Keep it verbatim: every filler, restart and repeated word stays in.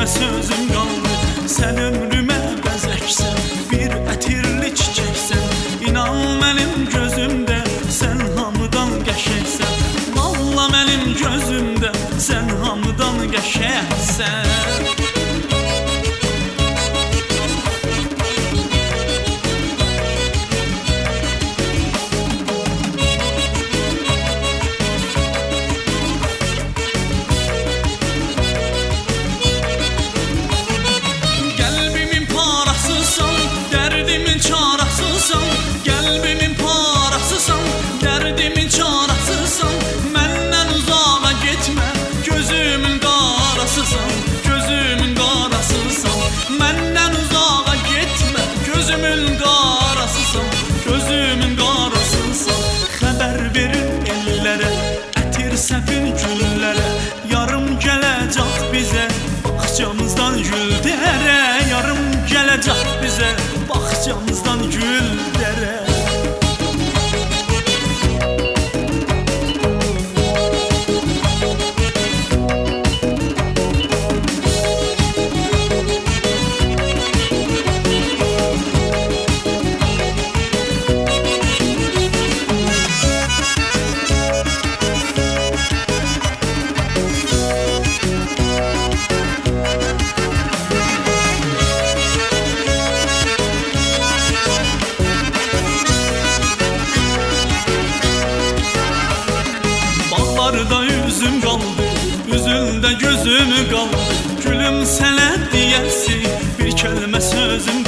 kəlmə sözüm qaldı. Sən ömrümə bəzəksən, bir ətirli çiçəksən. İnan mənim gözümdə sən hamıdan qəşəngsən. Valla mənim gözümdə sən hamıdan qəşəngsən. Qəlbimin parasısan, dərdimin çarasısan. Məndən uzağa getmə, gözümün qarasısan, gözümün qarasısan. Məndən uzağa getmə, gözümün qarasısan, gözümün qarasısan. Xəbər verin ellərə, ətir səpin güllərə. Yarım gələcək bizə, baxçamızdan gül dərə. Yarım gələcək bizə, baxçamızdan gül dərə. Bağlarda üzüm qaldı, üzündə gözüm qaldı. Gülüm sənə deyəsi bir kəlmə sözüm